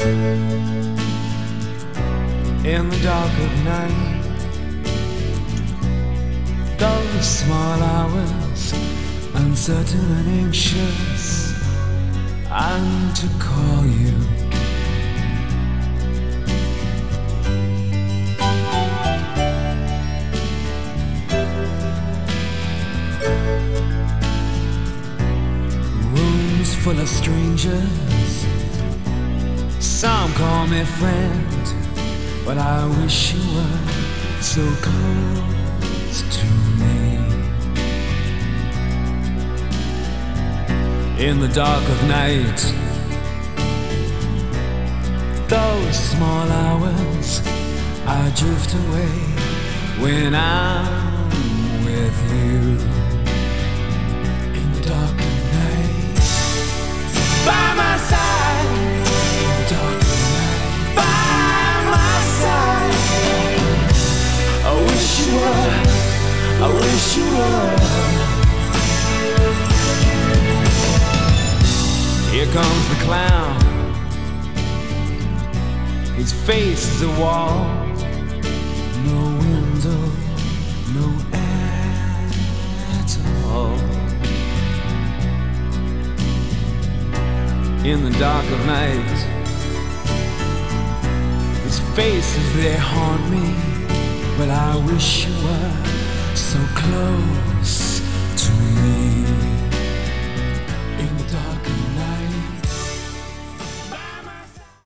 In the dark of night, those small hours, uncertain and anxious, I need to call you. Rooms full of strangers, some call me friend, but I wish you were so close to me. In the dark of night, those small hours, I drift away when I'm with you. In the dark of night, by my side. In the dark of night, by my side. I wish you were, I wish you were. Here comes the clown, his face is a wall, no window, no air at all. In the dark of night, his faces they haunt me, but I wish you were so close